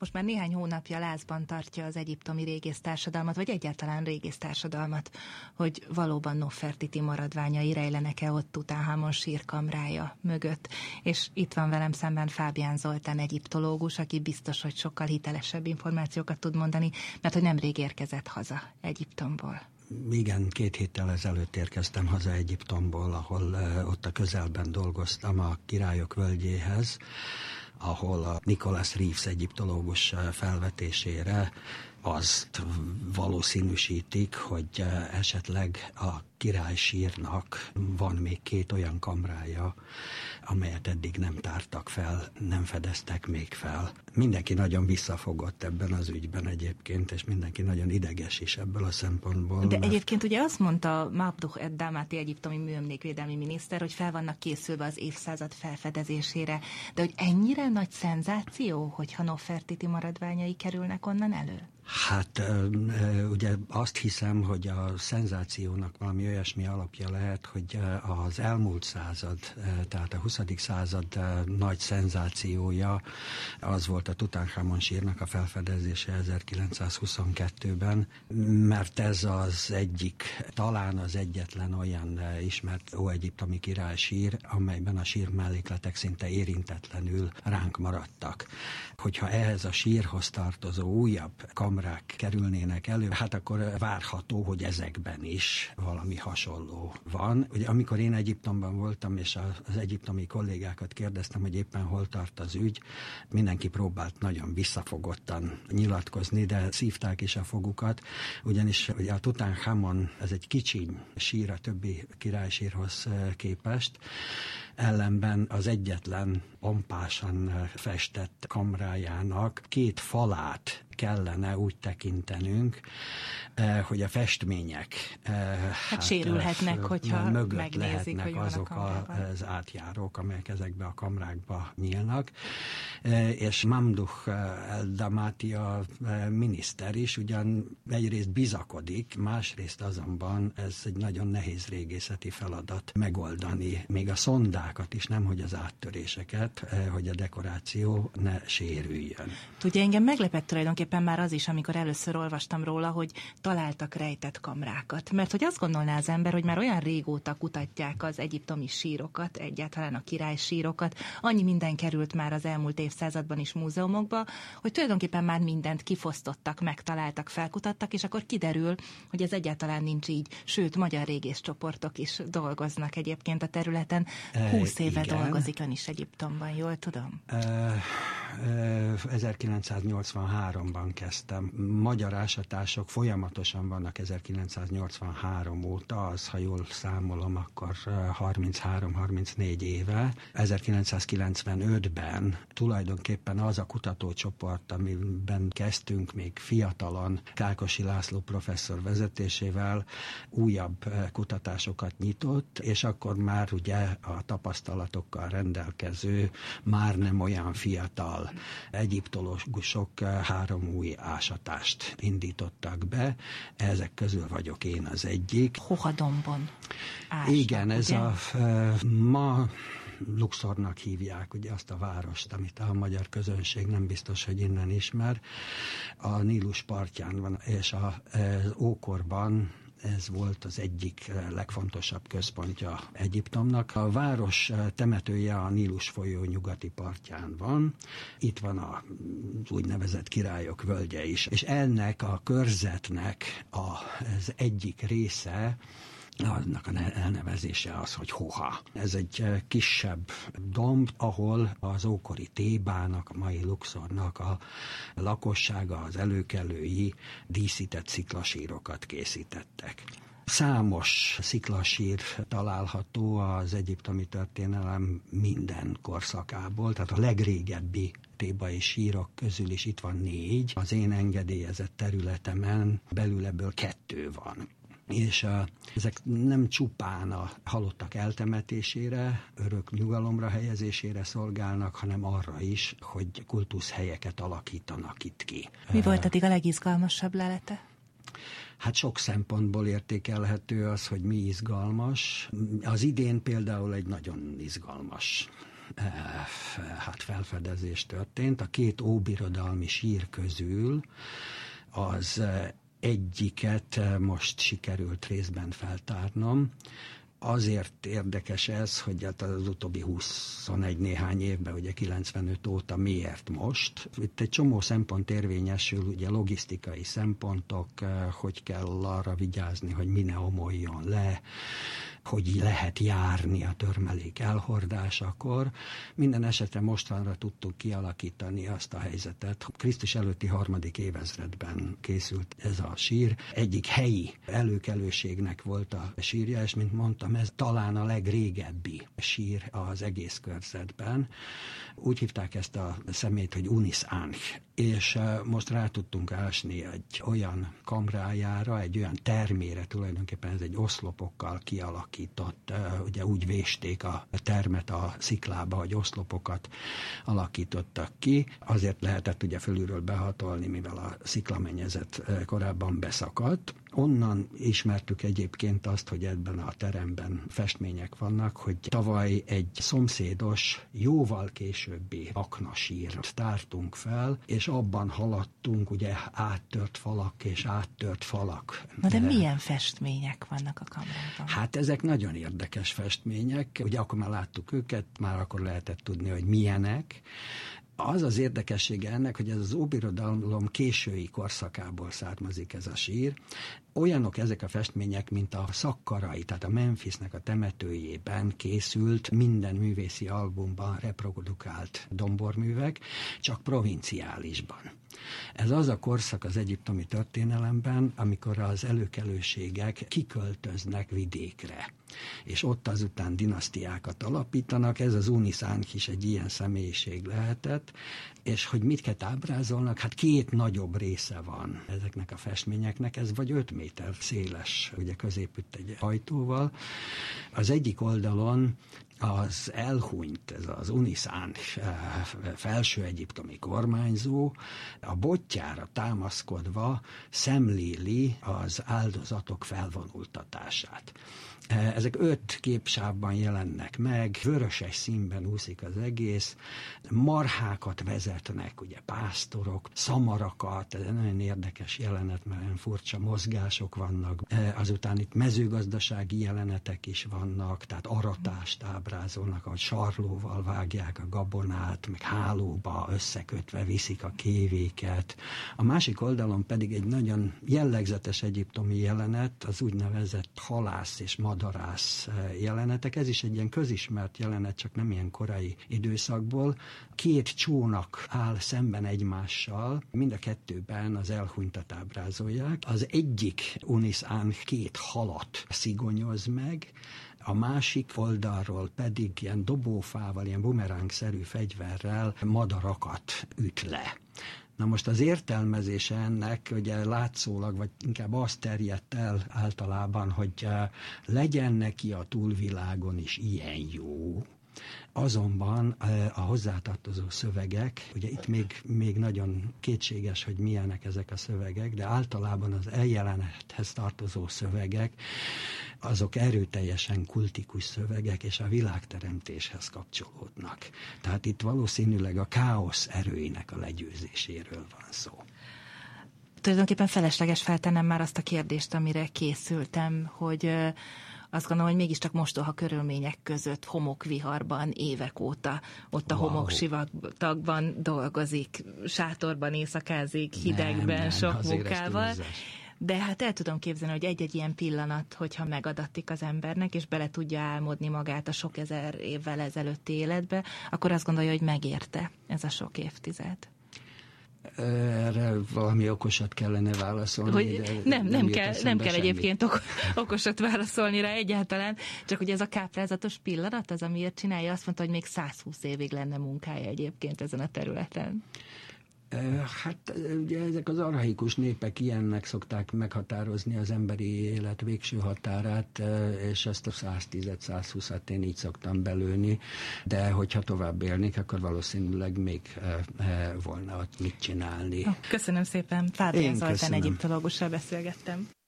most már néhány hónapja lázban tartja az egyiptomi régésztársadalmat, vagy egyáltalán régésztársadalmat, hogy valóban Nofertiti maradványai rejlenek-e ott Tutanhamon sírkamrája mögött. És itt van velem szemben Fábián Zoltán egyiptológus, aki biztos, hogy sokkal hitelesebb információkat tud mondani, mert hogy nemrég érkezett haza Egyiptomból. Igen, 2 héttel ezelőtt érkeztem haza Egyiptomból, ahol ott a közelben dolgoztam a Királyok völgyéhez, ahol a Nicholas Reeves egyiptológus felvetésére azt valószínűsítik, hogy esetleg a királysírnak van még 2 olyan kamrája, amelyet eddig nem tártak fel, nem fedeztek még fel. Mindenki nagyon visszafogott ebben az ügyben egyébként, és mindenki nagyon ideges is ebből a szempontból. De egyébként ugye azt mondta Mabduh ed-Damati egyiptomi műemlékvédelmi miniszter, hogy fel vannak készülve az évszázad felfedezésére, de hogy ennyire nagy szenzáció, hogyha Nofertiti maradványai kerülnek onnan elő? Hát ugye azt hiszem, hogy a szenzációnak valami olyasmi alapja lehet, hogy az elmúlt század, tehát a 20. század nagy szenzációja az volt a Tutanhamon sírnak a felfedezése 1922-ben, mert ez az egyik, talán az egyetlen olyan ismert óegyiptomi királysír, amelyben a sírmellékletek szinte érintetlenül ránk maradtak. Hogyha ehhez a sírhoz tartozó újabb kamrák kerülnének elő, hát akkor várható, hogy ezekben is valami hasonló van. Ugye amikor én Egyiptomban voltam, és az egyiptomi kollégákat kérdeztem, hogy éppen hol tart az ügy, mindenki próbált nagyon visszafogottan nyilatkozni, de szívták is a fogukat, ugyanis ugye a Tutanhamon, ez egy kicsiny sír a többi királysírhoz képest, ellenben az egyetlen pompásan festett kamrájának 2 falát kellene úgy tekintenünk, hogy a festmények sérülhetnek, hogyha mögött megnézik, lehetnek hogy azok az átjárók, amelyek ezekbe a kamrákba nyílnak. És Mabduh ed-Damati a miniszter is ugyan egyrészt bizakodik, másrészt azonban ez egy nagyon nehéz régészeti feladat megoldani, még a szondákat is, nemhogy az áttöréseket, hogy a dekoráció ne sérüljön. Ugye engem meglepett tulajdonképpen már az is, amikor először olvastam róla, hogy találtak rejtett kamrákat. Mert hogy azt gondolná az ember, hogy már olyan régóta kutatják az egyiptomi sírokat, egyáltalán a királysírokat, annyi minden került már az elmúlt évszázadban is múzeumokba, hogy tulajdonképpen már mindent kifosztottak, megtaláltak, felkutattak, és akkor kiderül, hogy ez egyáltalán nincs így. Sőt, magyar régészcsoportok is dolgoznak egyébként a területen. 20 éve igen. Dolgozik ön is Egyiptomban, jól tudom? 1983-ban kezdtem. Magyar ásatások folyamatosan vannak 1983 óta, az, ha jól számolom, akkor 33-34 éve. 1995-ben tulajdonképpen az a kutatócsoport, amiben kezdtünk még fiatalon, Kálkosi László professzor vezetésével újabb kutatásokat nyitott, és akkor már ugye a tapasztalatokkal rendelkező, már nem olyan fiatal egyiptológusok 3 új ásatást indítottak be. Ezek közül vagyok én az egyik. Hohadombon ástak, igen, ez ugye? ma Luxornak hívják ugye azt a várost, amit a magyar közönség nem biztos, hogy innen ismer. A Nílus partján van, és az ókorban ez volt az egyik legfontosabb központja Egyiptomnak. A város temetője a Nílus folyó nyugati partján van. Itt van az úgynevezett Királyok völgye is. És ennek a körzetnek az egyik része, annak a elnevezése az, hogy Hoha. Ez egy kisebb domb, ahol az ókori Thébának, a mai Luxornak a lakossága, az előkelői díszített sziklasírokat készítettek. Számos sziklasír található az egyiptomi történelem minden korszakából, tehát a legrégebbi thébai sírok közül is itt van 4. Az én engedélyezett területemen belül ebből 2 van. És ezek nem csupán a halottak eltemetésére, örök nyugalomra helyezésére szolgálnak, hanem arra is, hogy kultuszhelyeket alakítanak itt ki. Mi volt eddig a legizgalmasabb lelete? Hát sok szempontból értékelhető az, hogy mi izgalmas. Az idén például egy nagyon izgalmas felfedezés történt. A két óbirodalmi sír közül az egyiket most sikerült részben feltárnom. Azért érdekes ez, hogy az utóbbi 21 néhány évben, ugye 95 óta miért most. Itt egy csomó szempont érvényesül, ugye logisztikai szempontok, hogy kell arra vigyázni, hogy mi ne omoljon le, hogy lehet járni a törmelék elhordásakor. Minden esetre mostanra tudtuk kialakítani azt a helyzetet. Krisztus előtti 3. évezredben készült ez a sír. Egyik helyi előkelőségnek volt a sírja, és mint mondtam, ez talán a legrégebbi sír az egész körzetben. Úgy hívták ezt a személyt, hogy Unis Anch, és most rá tudtunk ásni egy olyan kamrájára, egy olyan termére, tulajdonképpen ez egy oszlopokkal kialakított, ugye úgy vésték a termet a sziklába, hogy oszlopokat alakítottak ki. Azért lehetett ugye fölülről behatolni, mivel a sziklamennyezet korábban beszakadt. Onnan ismertük egyébként azt, hogy ebben a teremben festmények vannak, hogy tavaly egy szomszédos, jóval későbbi aknasírt tártunk fel, és abban haladtunk, ugye áttört falak és áttört falak. Na de milyen festmények vannak a kamrában? Hát ezek nagyon érdekes festmények. Ugye akkor már láttuk őket, már akkor lehetett tudni, hogy milyenek. Az az érdekessége ennek, hogy ez az óbirodalom késői korszakából származik ez a sír. Olyanok ezek a festmények, mint a Szakkarai, tehát a Memphisnek a temetőjében készült, minden művészi albumban reprodukált domborművek, csak provinciálisban. Ez az a korszak az egyiptomi történelemben, amikor az előkelőségek kiköltöznek vidékre, és ott azután dinasztiákat alapítanak. Ez az Unis Anch is egy ilyen személyiség lehetett, és hogy mitket ábrázolnak, hát 2 nagyobb része van ezeknek a festményeknek, ez vagy 5 méter széles, ugye középütt egy ajtóval. Az egyik oldalon az elhunyt, ez az Unis Anch felső egyiptomi kormányzó, a botjára támaszkodva szemléli az áldozatok felvonultatását. Ezek 5 képsávban jelennek meg, vöröses színben úszik az egész, marhákat vezetnek, ugye pásztorok, szamarakat, ez egy nagyon érdekes jelenet, mert olyan furcsa mozgások vannak. Azután itt mezőgazdasági jelenetek is vannak, tehát aratást ábrázolnak, ahogy sarlóval vágják a gabonát, meg hálóba összekötve viszik a kévéket. A másik oldalon pedig egy nagyon jellegzetes egyiptomi jelenet, az úgynevezett halász és madarász jelenetek. Ez is egy ilyen közismert jelenet, csak nem ilyen korai időszakból. 2 csónak áll szemben egymással, mind a 2-ben az elhunytat ábrázolják. Az egyik Unis Anch 2 halat szigonyoz meg, a másik oldalról pedig ilyen dobófával, ilyen bumerangszerű fegyverrel madarakat üt le. Na most az értelmezése ennek, ugye látszólag, vagy inkább azt terjedt el általában, hogy legyen neki a túlvilágon is ilyen jó. Azonban a hozzátartozó szövegek, ugye itt még nagyon kétséges, hogy milyenek ezek a szövegek, de általában az eljelenethez tartozó szövegek, azok erőteljesen kultikus szövegek, és a világteremtéshez kapcsolódnak. Tehát itt valószínűleg a káosz erőinek a legyőzéséről van szó. Tulajdonképpen felesleges feltennem már azt a kérdést, amire készültem, hogy azt gondolom, hogy mégiscsak mostoha körülmények között homokviharban évek óta ott a homoksivatagban dolgozik, sátorban éjszakázik, hidegben, sok munkával. De hát el tudom képzelni, hogy egy-egy ilyen pillanat, hogyha megadatik az embernek, és bele tudja álmodni magát a sok ezer évvel ezelőtti életbe, akkor azt gondolja, hogy megérte ez a sok évtized. Erre valami okosat kellene válaszolni. Hogy nem kell egyébként okosat válaszolni rá egyáltalán, csak hogy ez a káprázatos pillanat az, amiért csinálja, azt mondta, hogy még 120 évig lenne munkája egyébként ezen a területen. Hát ugye ezek az archaikus népek ilyennek szokták meghatározni az emberi élet végső határát, és ezt a 110-120-at én így szoktam belőni, de hogyha tovább élnék, akkor valószínűleg még volna ott mit csinálni. Köszönöm szépen, Fábián Zoltán egyiptológussal beszélgettem.